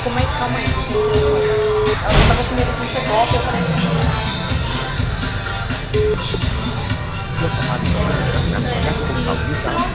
como é que. Calma aí, deixa eu ver. Ela tava com medo de ser golpe, eu falei assim. Tua kematian dengan menggunakan teknologi saat